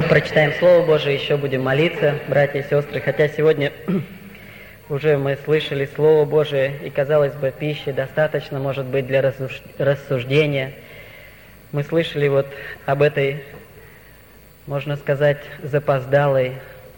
Прочитаем Слово Божие, еще будем молиться, братья и сестры. Хотя сегодня уже мы слышали Слово Божие, и, казалось бы, пищи достаточно, может быть, для рассуждения. Мы слышали вот об этой, можно сказать, запоздалой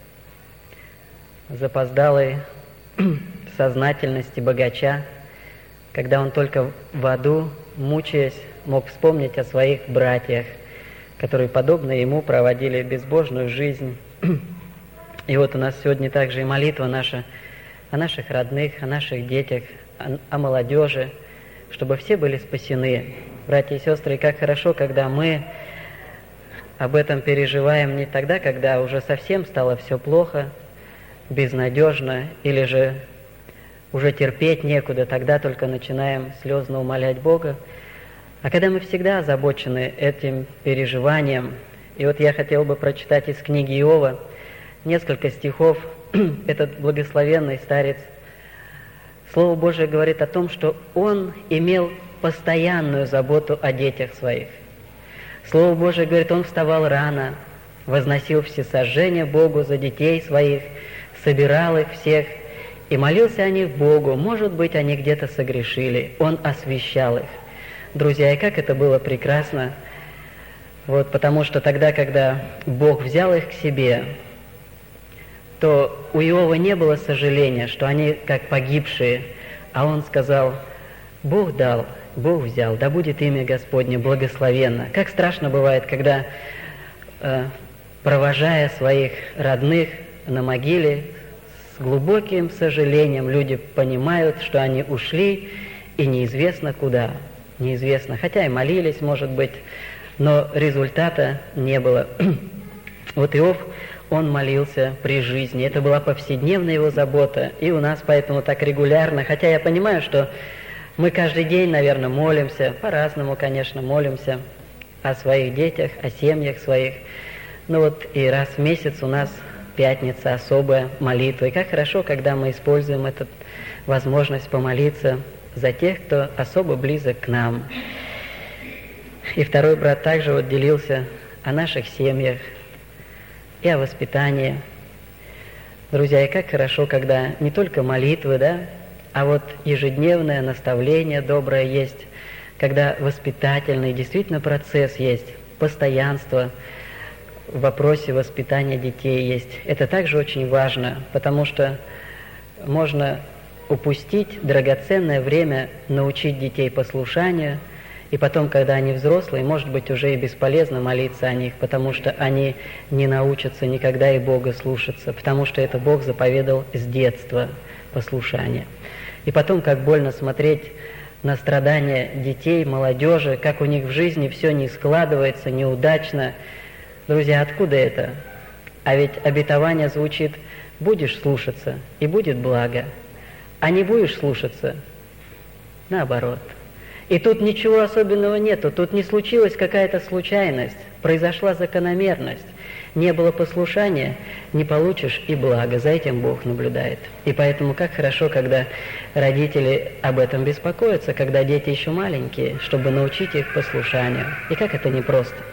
сознательности богача, когда он только в аду, мучаясь, мог вспомнить о своих братьях, которые, подобно ему, проводили безбожную жизнь. И вот у нас сегодня также и молитва наша о наших родных, о наших детях, о молодежи, чтобы все были спасены. Братья и сестры, как хорошо, когда мы об этом переживаем не тогда, когда уже совсем стало все плохо, безнадежно, или же уже терпеть некуда, тогда только начинаем слезно умолять Бога, а когда мы всегда озабочены этим переживанием. И вот я хотел бы прочитать из книги Иова несколько стихов. Этот благословенный старец, Слово Божие говорит о том, что он имел постоянную заботу о детях своих. Слово Божие говорит, он вставал рано, возносил всесожжения Богу за детей своих, собирал их всех и молился о них Богу. Может быть, они где-то согрешили, он освящал их. Друзья, и как это было прекрасно, вот, потому что тогда, когда Бог взял их к себе, то у Иова не было сожаления, что они как погибшие, а он сказал: Бог дал, Бог взял, да будет имя Господне благословенно. Как страшно бывает, когда, провожая своих родных на могиле, с глубоким сожалением люди понимают, что они ушли, и неизвестно куда. Неизвестно, хотя и молились, может быть, но результата не было. Вот Иов, он молился при жизни, это была повседневная его забота, и у нас поэтому так регулярно, хотя я понимаю, что мы каждый день, наверное, молимся, по-разному, конечно, молимся о своих детях, о семьях своих, но вот и раз в месяц у нас пятница, особая молитва, и как хорошо, когда мы используем эту возможность помолиться за тех, кто особо близок к нам. И второй брат также вот делился о наших семьях и о воспитании. Друзья, и как хорошо, когда не только молитвы, да, а вот ежедневное наставление доброе есть, когда воспитательный действительно процесс есть, постоянство в вопросе воспитания детей есть. Это также очень важно, потому что можно упустить драгоценное время научить детей послушанию, и потом, когда они взрослые, может быть, уже и бесполезно молиться о них, потому что они не научатся никогда и Бога слушаться, потому что это Бог заповедал с детства послушание. И потом, как больно смотреть на страдания детей, молодежи, как у них в жизни все не складывается, неудачно. Друзья, откуда это? А ведь обетование звучит: будешь слушаться, и будет благо. А не будешь слушаться, наоборот. И тут ничего особенного нету, тут не случилась какая-то случайность, произошла закономерность. Не было послушания, не получишь и благо, за этим Бог наблюдает. И поэтому как хорошо, когда родители об этом беспокоятся, когда дети еще маленькие, чтобы научить их послушанию. И как это непросто.